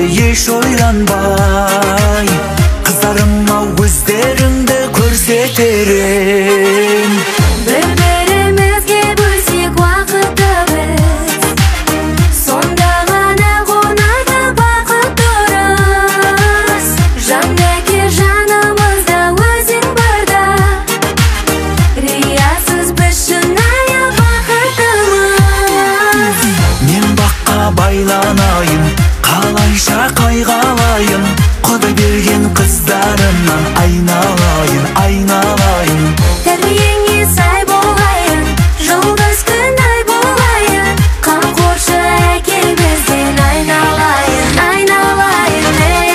еш ойланбай, қыздарыма өздеріңді көрсетерім. Бір-бірімізге бөлсек уақытты біз, сонда ғана қонады бақыт дұрыс. Жандәке жанымызда өзің барда, риясыз біз шынайы бақыттымыз. Мен баққа байланайын, қалайша қайғалайын, Құдай берген қыздарымнан айналайын, айналайын. Тәрбиеңе сай болайын, жұлдыз күндай болайын, қамқоршы әке бізден айналайын, айналайын, ей.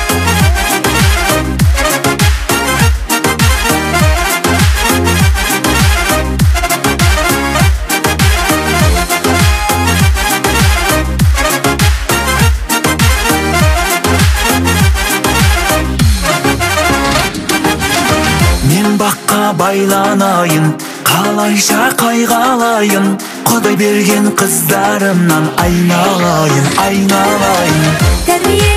Мен баққа байланайын, қалайша қайғалайын, Құдай берген қыздарымнан айналайын, айналайын. Тәрбие